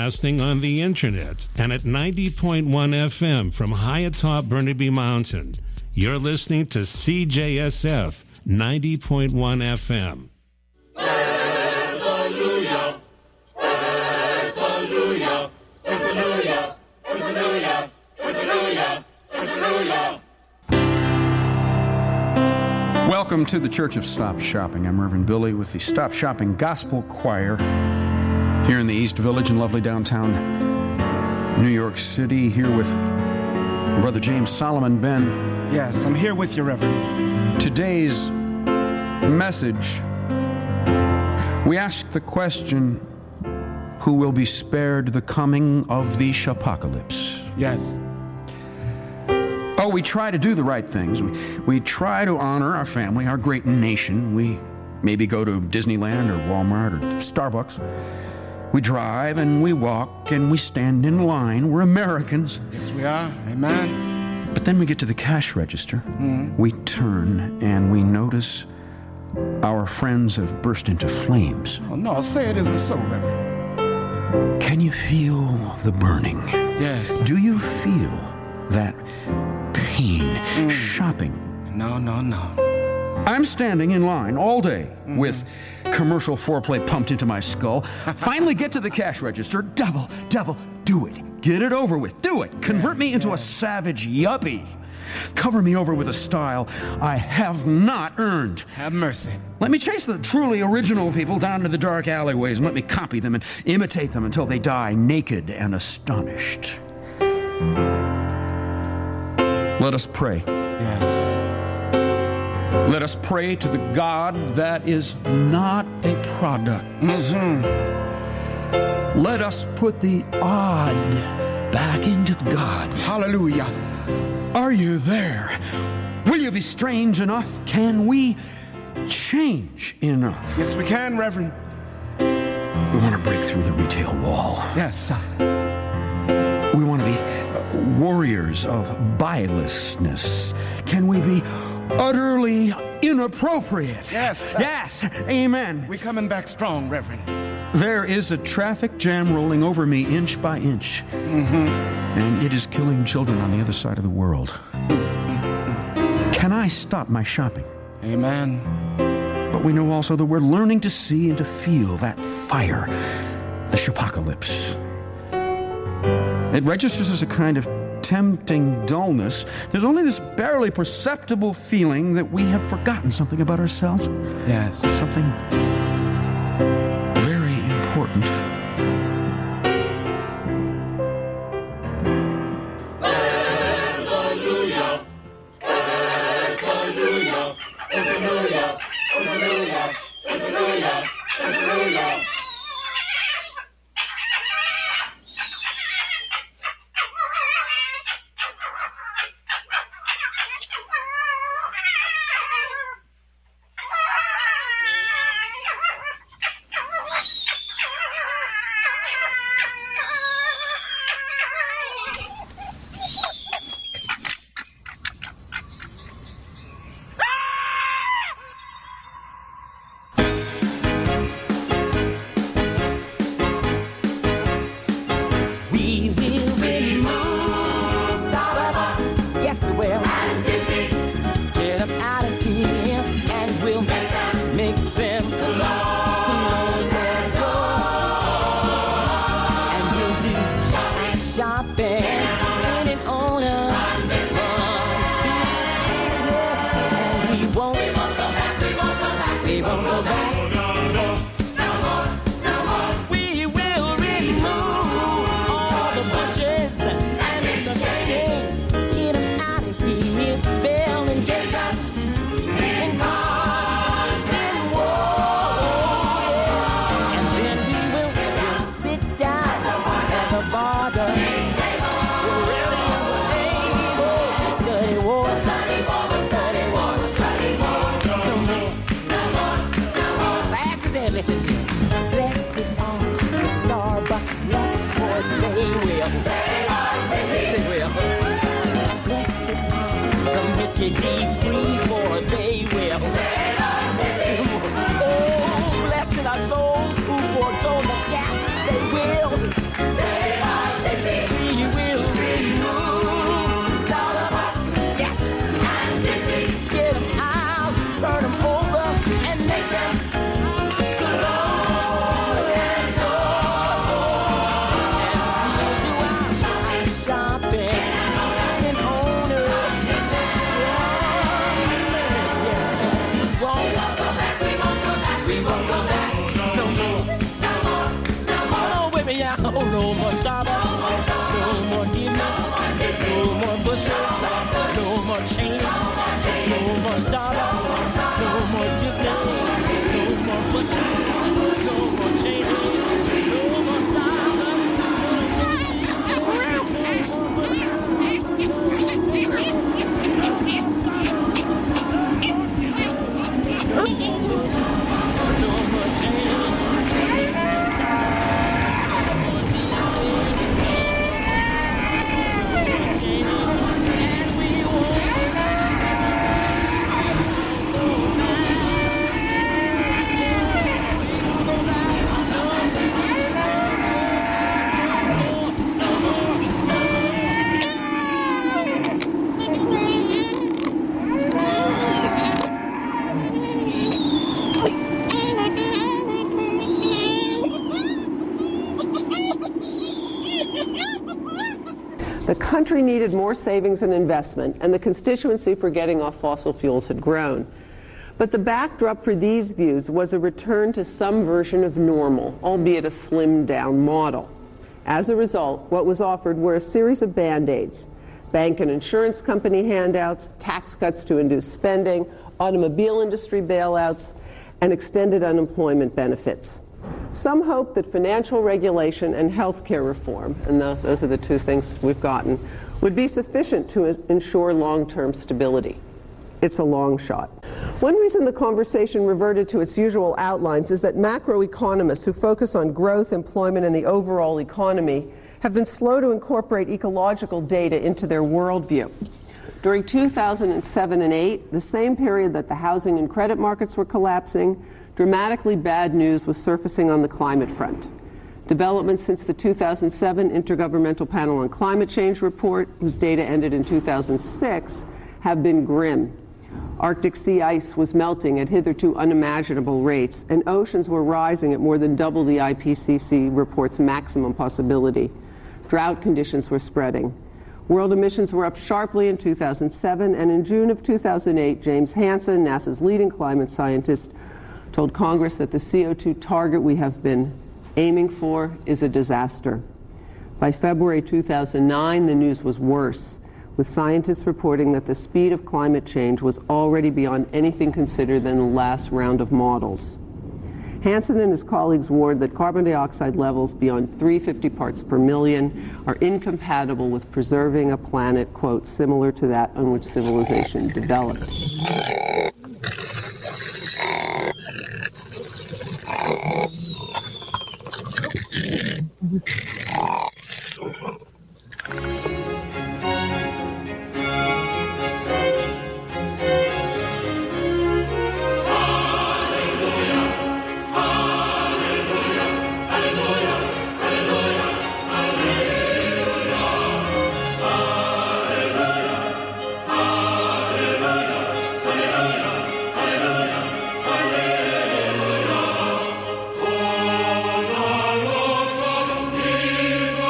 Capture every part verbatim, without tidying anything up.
broadcasting on the internet and at ninety point one F M from high atop Burnaby Mountain. You're listening to C J S F ninety point one F M. Hallelujah! Hallelujah! Hallelujah! Hallelujah! Hallelujah! Hallelujah! Welcome to the Church of Stop Shopping. I'm Reverend Billy with the Stop Shopping Gospel Choir here in the East Village in lovely downtown New York City, here with Brother James Solomon. Ben. Yes, I'm here with you, Reverend. Today's message, we ask the question, who will be spared the coming of the apocalypse? Yes. Oh, we try to do the right things. We, we try to honor our family, our great nation. We maybe go to Disneyland or Walmart or Starbucks. We drive and we walk and we stand in line. We're Americans. Yes, we are. Amen. But then we get to the cash register. Mm. We turn and we notice our friends have burst into flames. Oh, no, say it isn't so, Reverend. Can you feel the burning? Yes. Do you feel that pain mm. shopping? No, no, no. I'm standing in line all day mm. with commercial foreplay pumped into my skull. Finally get to the cash register. Devil, devil, do it. Get it over with. Do it. Convert me into a savage yuppie. Cover me over with a style I have not earned. Have mercy. Let me chase the truly original people down to the dark alleyways and let me copy them and imitate them until they die naked and astonished. Let us pray. Yes. Let us pray to the God that is not a product. Mm-hmm. Let us put the odd back into God. Hallelujah. Are you there? Will you be strange enough? Can we change enough? Yes, we can, Reverend. We want to break through the retail wall. Yes. We want to be warriors of bylessness. Can we be utterly inappropriate? Yes. Yes. Amen. We're coming back strong, Reverend. There is a traffic jam rolling over me inch by inch. Mm-hmm. And it is killing children on the other side of the world. Mm-hmm. Can I stop my shopping? Amen. But we know also that we're learning to see and to feel that fire, the apocalypse. It registers as a kind of tempting dullness. There's only this barely perceptible feeling that we have forgotten something about ourselves. Yes. Something very important. Hallelujah! Hallelujah! Hallelujah! Hallelujah! Hallelujah! Hallelujah! Get ye free, for they will. Oh, blessed are those who forego the gap, they will. Oh, no more Starbucks, no more Disney, no more bushes, no more chains, no more Starbucks, no more Disney, no more bushes, no more chains, no more Starbucks, no more chains. The country needed more savings and investment, and the constituency for getting off fossil fuels had grown. But the backdrop for these views was a return to some version of normal, albeit a slimmed-down model. As a result, what was offered were a series of band-aids: bank and insurance company handouts, tax cuts to induce spending, automobile industry bailouts, and extended unemployment benefits. Some hope that financial regulation and health care reform, and the, those are the two things we've gotten, would be sufficient to ensure long-term stability. It's a long shot. One reason the conversation reverted to its usual outlines is that macroeconomists who focus on growth, employment, and the overall economy have been slow to incorporate ecological data into their worldview. During two thousand seven and eight, the same period that the housing and credit markets were collapsing, dramatically bad news was surfacing on the climate front. Developments since the two thousand seven Intergovernmental Panel on Climate Change report, whose data ended in two thousand six, have been grim. Arctic sea ice was melting at hitherto unimaginable rates, and oceans were rising at more than double the I P C C report's maximum possibility. Drought conditions were spreading. World emissions were up sharply in two thousand seven, and in June of two thousand eight, James Hansen, NASA's leading climate scientist, told Congress that the C O two target we have been aiming for is a disaster. By February two thousand nine, the news was worse, with scientists reporting that the speed of climate change was already beyond anything considered in the last round of models. Hansen and his colleagues warned that carbon dioxide levels beyond three hundred fifty parts per million are incompatible with preserving a planet, quote, similar to that on which civilization developed. Viva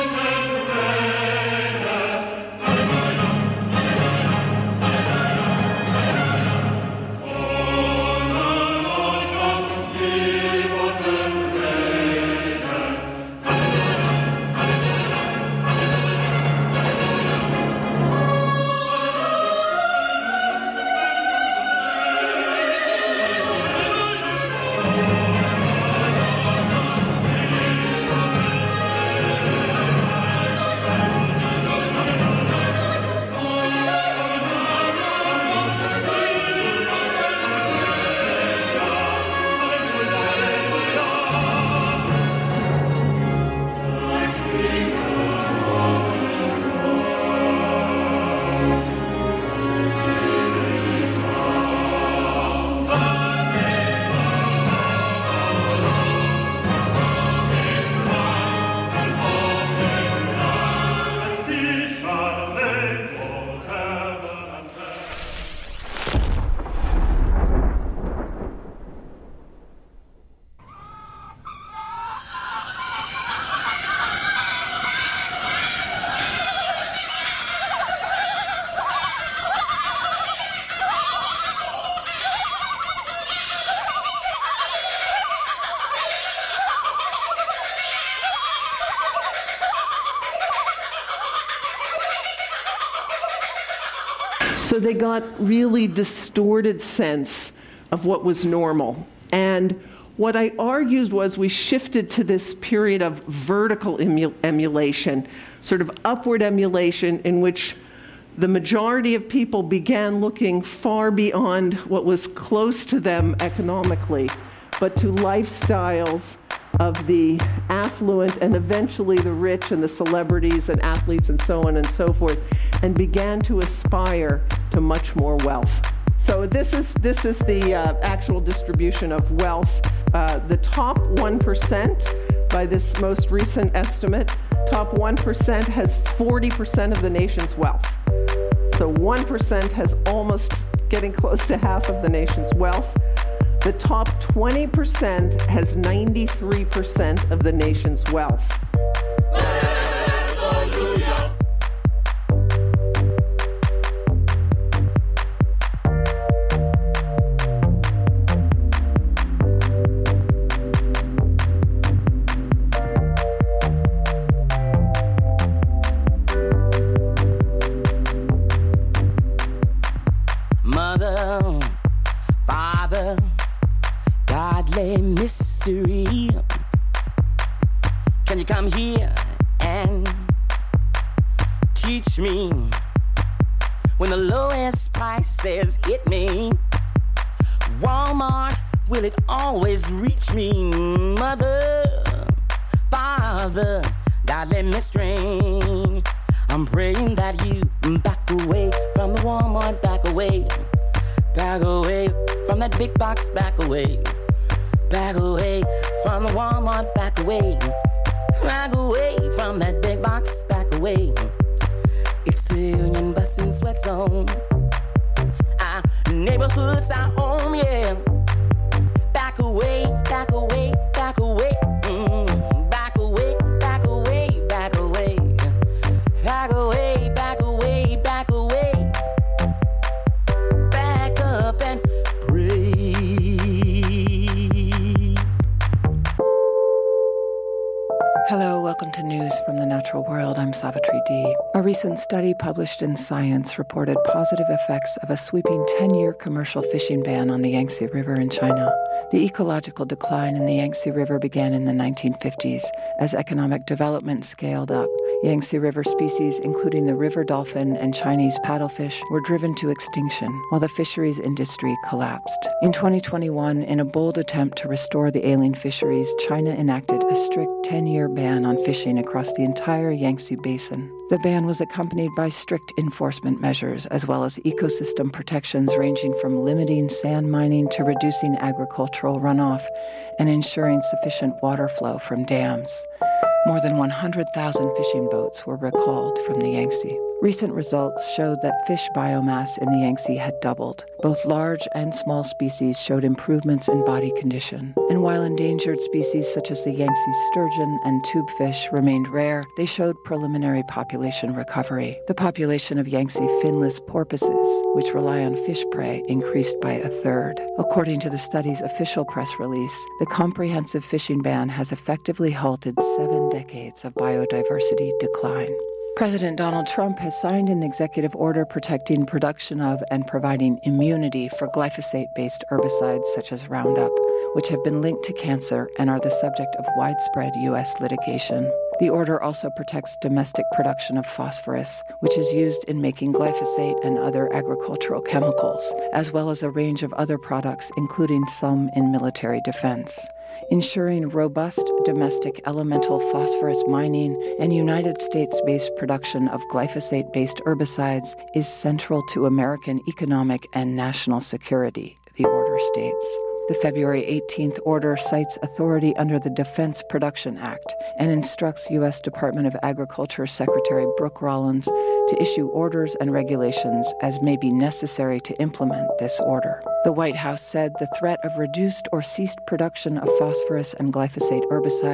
So they got really distorted sense of what was normal. And what I argued was we shifted to this period of vertical emu- emulation, sort of upward emulation in which the majority of people began looking far beyond what was close to them economically, but to lifestyles of the affluent and eventually the rich and the celebrities and athletes and so on and so forth, and began to aspire to much more wealth. So this is this is the uh, actual distribution of wealth. Uh, the top one percent, by this most recent estimate, top one percent has forty percent of the nation's wealth. So one percent has almost getting close to half of the nation's wealth. The top twenty percent has ninety-three percent of the nation's wealth. Hallelujah. Mother, Father, godly mystery. Can you come here and teach me when the lowest prices hit me? Walmart, will it always reach me? Mother, Father, godly mystery. I'm praying that you back away from the Walmart, back away, back away from that big box, back away, back away from the Walmart, back away, back away from that big box, back away. It's a union bus and sweat zone. Our neighborhoods are home, yeah. Back away, back away, back away. Mm, back away, back away, back away. Back away, back away, back away. Back up and pray. Hello, welcome to News from the Natural World. I'm Savitri D. A recent study published in Science reported positive effects of a sweeping ten-year commercial fishing ban on the Yangtze River in China. The ecological decline in the Yangtze River began in the nineteen fifties as economic development scaled up. Yangtze River species, including the river dolphin and Chinese paddlefish, were driven to extinction, while the fisheries industry collapsed. In twenty twenty-one, in a bold attempt to restore the ailing fisheries, China enacted a strict ten-year ban on fishing across the entire Yangtze Basin. The ban was accompanied by strict enforcement measures, as well as ecosystem protections ranging from limiting sand mining to reducing agricultural runoff and ensuring sufficient water flow from dams. More than one hundred thousand fishing boats were recalled from the Yangtze. Recent results showed that fish biomass in the Yangtze had doubled. Both large and small species showed improvements in body condition. And while endangered species such as the Yangtze sturgeon and tubefish remained rare, they showed preliminary population recovery. The population of Yangtze finless porpoises, which rely on fish prey, increased by a third. According to the study's official press release, the comprehensive fishing ban has effectively halted seven decades of biodiversity decline. President Donald Trump has signed an executive order protecting production of and providing immunity for glyphosate-based herbicides such as Roundup, which have been linked to cancer and are the subject of widespread U S litigation. The order also protects domestic production of phosphorus, which is used in making glyphosate and other agricultural chemicals, as well as a range of other products, including some in military defense. Ensuring robust domestic elemental phosphorus mining and United States-based production of glyphosate-based herbicides is central to American economic and national security, the order states. The February eighteenth order cites authority under the Defense Production Act and instructs U S Department of Agriculture Secretary Brooke Rollins to issue orders and regulations as may be necessary to implement this order. The White House said the threat of reduced or ceased production of phosphorus and glyphosate herbicides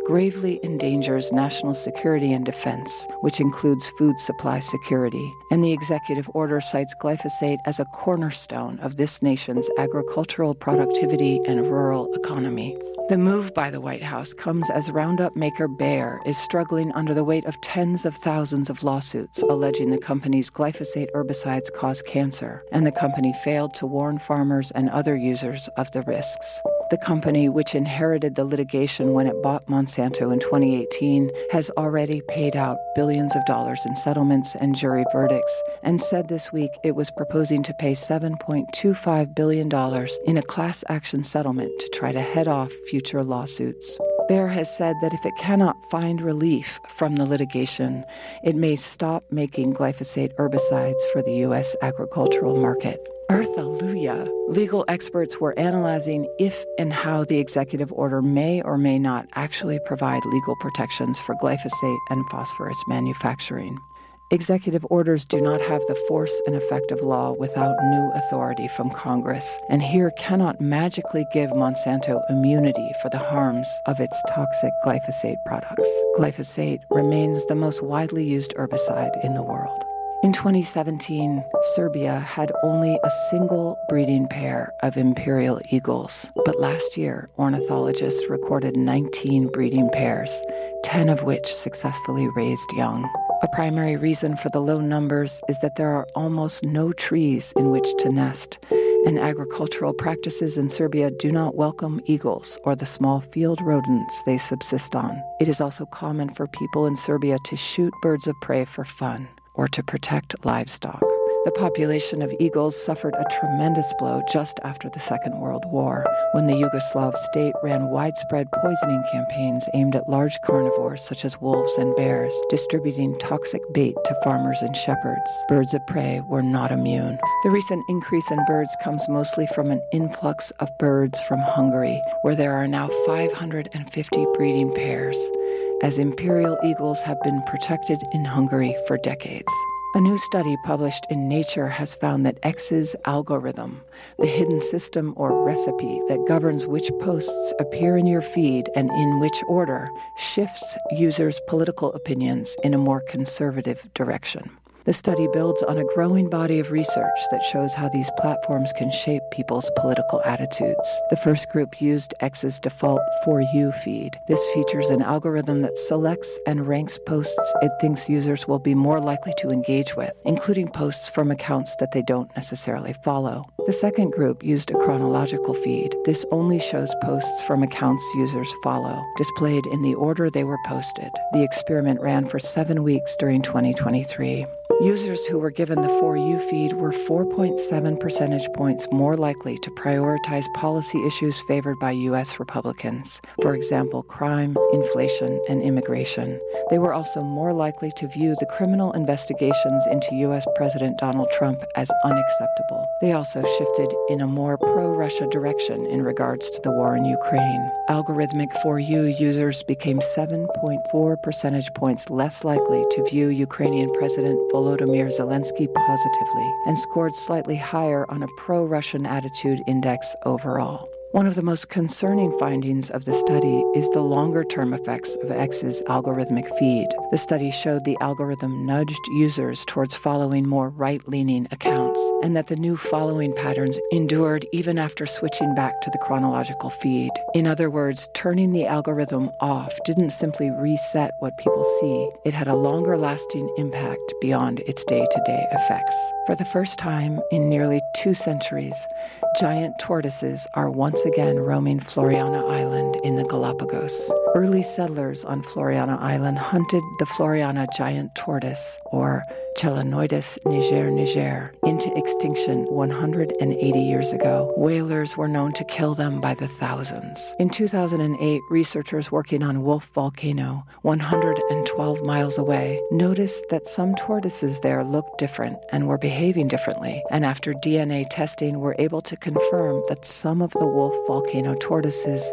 gravely endangers national security and defense, which includes food supply security, and the executive order cites glyphosate as a cornerstone of this nation's agricultural productivity and rural economy. The move by the White House comes as Roundup maker Bayer is struggling under the weight of tens of thousands of lawsuits alleging the company's glyphosate herbicides cause cancer, and the company failed to warn farmers and other users of the risks. The company, which inherited the litigation when it bought Monsanto in twenty eighteen, has already paid out billions of dollars in settlements and jury verdicts, and said this week it was proposing to pay seven point two five billion dollars in a class action settlement to try to head off future lawsuits. Bayer has said that if it cannot find relief from the litigation, it may stop making glyphosate herbicides for the U S agricultural market. Earthalluia. Legal experts were analyzing if and how the executive order may or may not actually provide legal protections for glyphosate and phosphorus manufacturing. Executive orders do not have the force and effect of law without new authority from Congress, and here cannot magically give Monsanto immunity for the harms of its toxic glyphosate products. Glyphosate remains the most widely used herbicide in the world. In twenty seventeen, Serbia had only a single breeding pair of imperial eagles, but last year, ornithologists recorded nineteen breeding pairs, ten of which successfully raised young. A primary reason for the low numbers is that there are almost no trees in which to nest, and agricultural practices in Serbia do not welcome eagles or the small field rodents they subsist on. It is also common for people in Serbia to shoot birds of prey for fun or to protect livestock. The population of eagles suffered a tremendous blow just after the Second World War, when the Yugoslav state ran widespread poisoning campaigns aimed at large carnivores such as wolves and bears, distributing toxic bait to farmers and shepherds. Birds of prey were not immune. The recent increase in birds comes mostly from an influx of birds from Hungary, where there are now five hundred fifty breeding pairs, as imperial eagles have been protected in Hungary for decades. A new study published in Nature has found that X's algorithm, the hidden system or recipe that governs which posts appear in your feed and in which order, shifts users' political opinions in a more conservative direction. The study builds on a growing body of research that shows how these platforms can shape people's political attitudes. The first group used X's default For You feed. This features an algorithm that selects and ranks posts it thinks users will be more likely to engage with, including posts from accounts that they don't necessarily follow. The second group used a chronological feed. This only shows posts from accounts users follow, displayed in the order they were posted. The experiment ran for seven weeks during twenty twenty-three. Users who were given the For You feed were four point seven percentage points more likely to prioritize policy issues favored by U S Republicans, for example, crime, inflation, and immigration. They were also more likely to view the criminal investigations into U S President Donald Trump as unacceptable. They also shifted in a more pro-Russia direction in regards to the war in Ukraine. Algorithmic For You users became seven point four percentage points less likely to view Ukrainian President Volodymyr Volodymyr Zelensky positively and scored slightly higher on a pro-Russian attitude index overall. One of the most concerning findings of the study is the longer-term effects of X's algorithmic feed. The study showed the algorithm nudged users towards following more right-leaning accounts, and that the new following patterns endured even after switching back to the chronological feed. In other words, turning the algorithm off didn't simply reset what people see. It had a longer-lasting impact beyond its day-to-day effects. For the first time in nearly two centuries, giant tortoises are once again roaming Floriana Island in the Galapagos. Early settlers on Floriana Island hunted the Floriana giant tortoise, or Chelanoidus niger niger, into extinction one hundred eighty years ago. Whalers were known to kill them by the thousands. In two thousand eight, researchers working on Wolf Volcano, one hundred twelve miles away, noticed that some tortoises there looked different and were behaving differently, and after D N A testing were able to confirm that some of the Wolf Volcano tortoises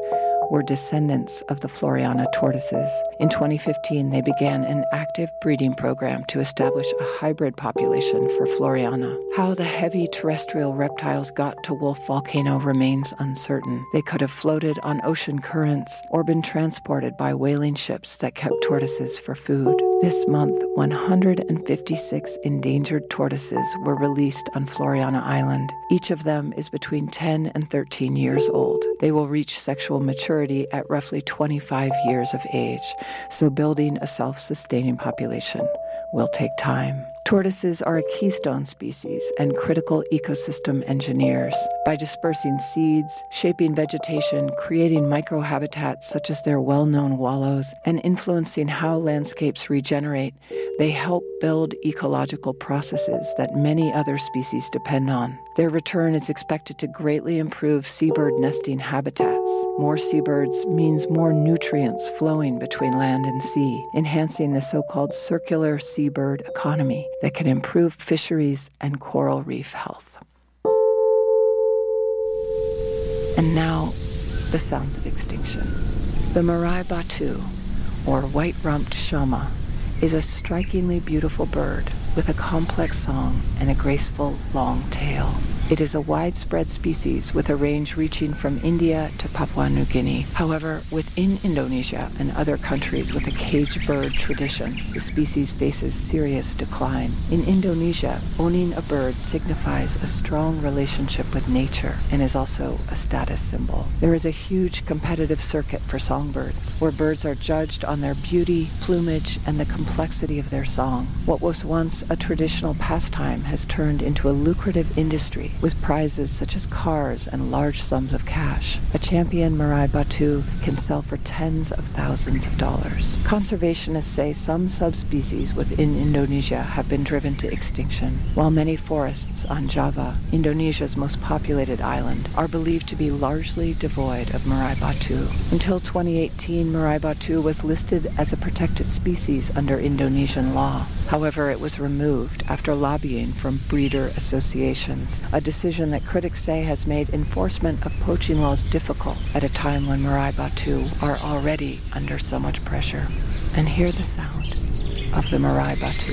were descendants of the Floriana tortoises. In twenty fifteen, they began an active breeding program to establish a hybrid population for Floriana. How the heavy terrestrial reptiles got to Wolf Volcano remains uncertain. They could have floated on ocean currents or been transported by whaling ships that kept tortoises for food. This month, one hundred fifty-six endangered tortoises were released on Floriana Island. Each of them is between ten and thirteen years old. They will reach sexual maturity at roughly twenty-five years of age, so building a self-sustaining population will take time. Tortoises are a keystone species and critical ecosystem engineers. By dispersing seeds, shaping vegetation, creating microhabitats such as their well-known wallows, and influencing how landscapes regenerate, they help build ecological processes that many other species depend on. Their return is expected to greatly improve seabird nesting habitats. More seabirds means more nutrients flowing between land and sea, enhancing the so-called circular seabird economy that can improve fisheries and coral reef health. And now, the sounds of extinction. The Marai Batu, or white-rumped shama, is a strikingly beautiful bird with a complex song and a graceful long tail. It is a widespread species with a range reaching from India to Papua New Guinea. However, within Indonesia and other countries with a caged bird tradition, the species faces serious decline. In Indonesia, owning a bird signifies a strong relationship with nature and is also a status symbol. There is a huge competitive circuit for songbirds, where birds are judged on their beauty, plumage, and the complexity of their song. What was once a traditional pastime has turned into a lucrative industry with prizes such as cars and large sums of cash. A champion Marai Batu can sell for tens of thousands of dollars. Conservationists say some subspecies within Indonesia have been driven to extinction, while many forests on Java, Indonesia's most populated island, are believed to be largely devoid of Marai Batu. Until twenty eighteen, Marai Batu was listed as a protected species under Indonesian law. However, it was removed after lobbying from breeder associations, a decision that critics say has made enforcement of poaching laws difficult at a time when Marai Batu are already under so much pressure. And hear the sound of the Marai Batu.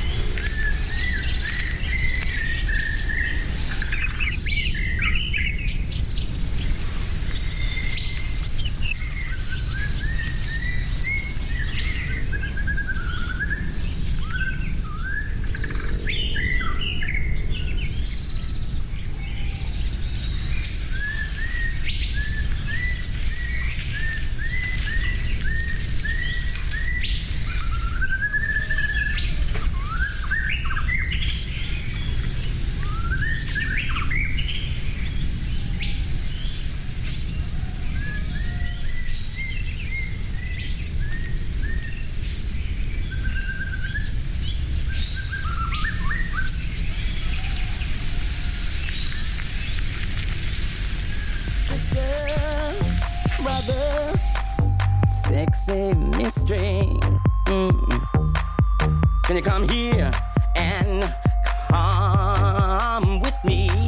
Sexy mystery. Mm. Can you come here and come with me?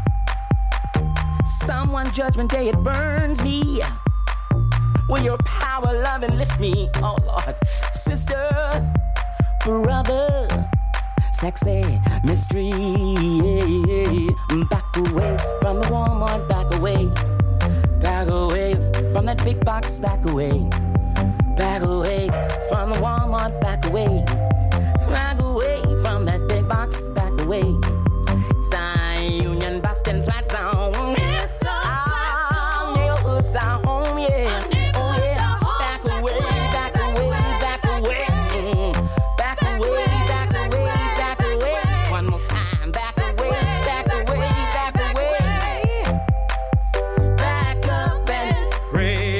Someone judgment day, it burns me. Will your power, love, and lift me? Oh Lord, sister, brother, sexy mystery. Back away from the Walmart, back away. Back away from that big box, back away. Back away from the Walmart, back away. Back away from that big box, back away. It's our Union Boston's right down. It's our neighborhood's our home, yeah. Oh yeah. Back away, back away, back away. Back away, back away, back away. One more time, back away, back away, back away. Back up and pray.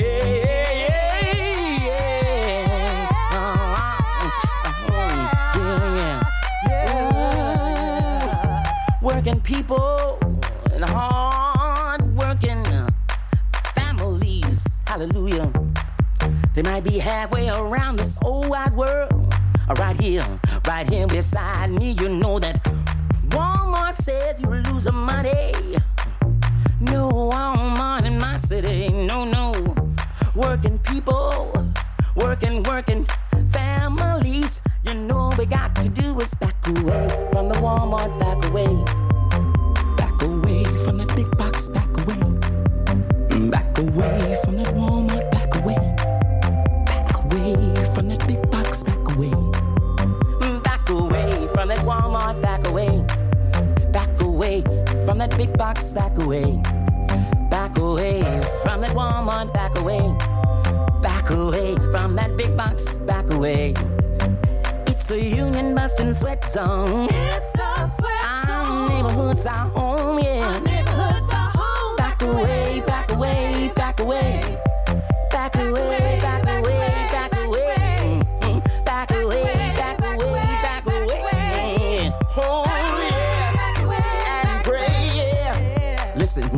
Working people and hard-working families, hallelujah. They might be halfway around this old wide world, right here, right here beside me. You know that Walmart says you lose money. No Walmart in my city, no, no. working people, working, working families. You know we got to do is back away from the Walmart, back away. Back away from that big box, back away. Back away from that Walmart, back away. Back away from that big box, back away. Back away from that Walmart, back away. Back away from that big box, back away. Back away from that Walmart, back away. Back away from that big box, back away. It's a union busting sweat song. It's a sweat song. Our neighborhoods are home, yeah. Our neighborhoods are home. Back away, back away, back away. Back away, back away, back away. Back away, back away, back away. Oh, yeah. And pray, yeah. Listen.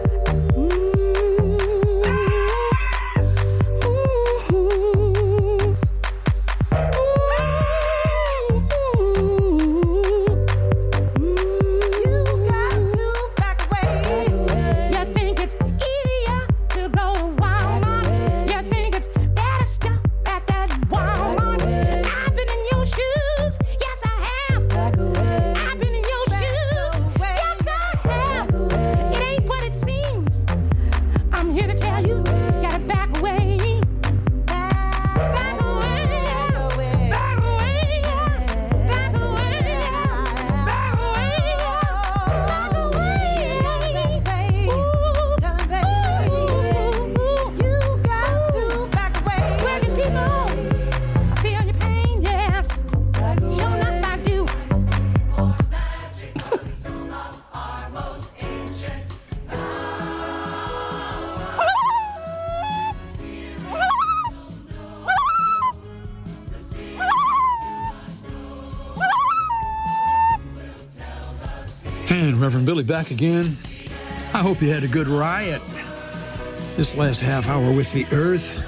And Reverend Billy back again. I hope you had a good riot this last half hour with the earth.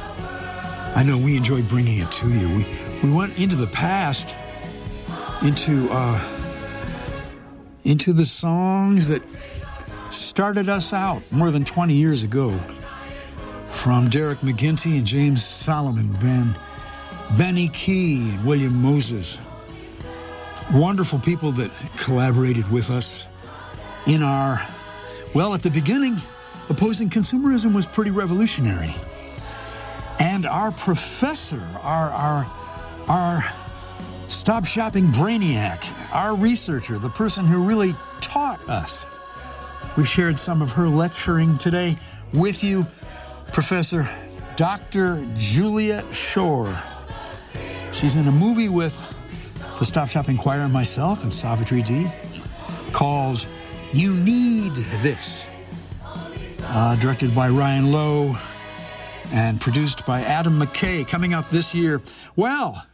I know we enjoyed bringing it to you. We we went into the past, into uh, into the songs that started us out more than twenty years ago. From Derek McGinty and James Solomon, Ben, Benny Key and William Moses. Wonderful people that collaborated with us in our, well, at the beginning, opposing consumerism was pretty revolutionary. And our professor, our, our, our Stop Shopping brainiac, our researcher, the person who really taught us. We shared some of her lecturing today with you, Professor Doctor Juliet Shore. She's in a movie with the Stop Shopping Choir and myself and Savitri D called You Need This, uh, directed by Ryan Lowe and produced by Adam McKay, coming out this year. Well,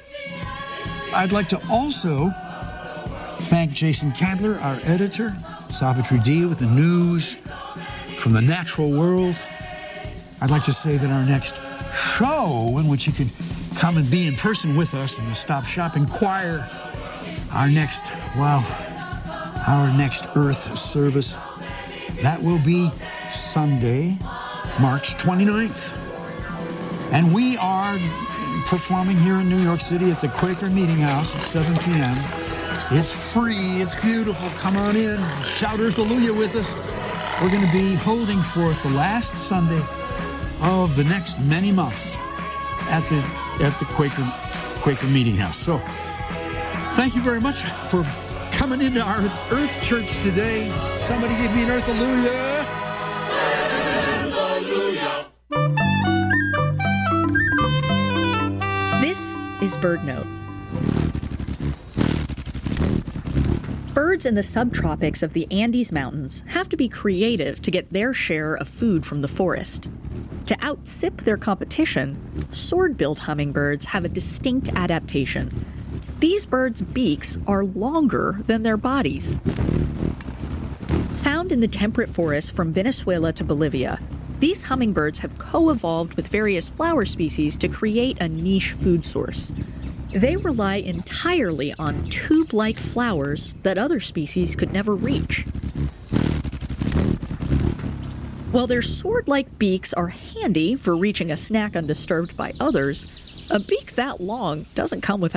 I'd like to also thank Jason Candler, our editor, Savitri D with the news from the natural world. I'd like to say that our next show, in which you can come and be in person with us in the Stop Shopping Choir, our next, well, our next Earth service, that will be Sunday, March twenty-ninth. And we are performing here in New York City at the Quaker Meeting House at seven p.m. It's free, it's beautiful, come on in, shout Earth Hallelujah with us. We're going to be holding forth the last Sunday of the next many months at the at the Quaker Quaker Meeting House. So thank you very much for coming into our Earth Church today. Somebody give me an Earth Hallelujah. This is Bird Note. Birds in the subtropics of the Andes Mountains have to be creative to get their share of food from the forest. To outsip their competition, sword-billed hummingbirds have a distinct adaptation. These birds' beaks are longer than their bodies. Found in the temperate forests from Venezuela to Bolivia, these hummingbirds have co-evolved with various flower species to create a niche food source. They rely entirely on tube-like flowers that other species could never reach. While their sword-like beaks are handy for reaching a snack undisturbed by others, a beak that long doesn't come without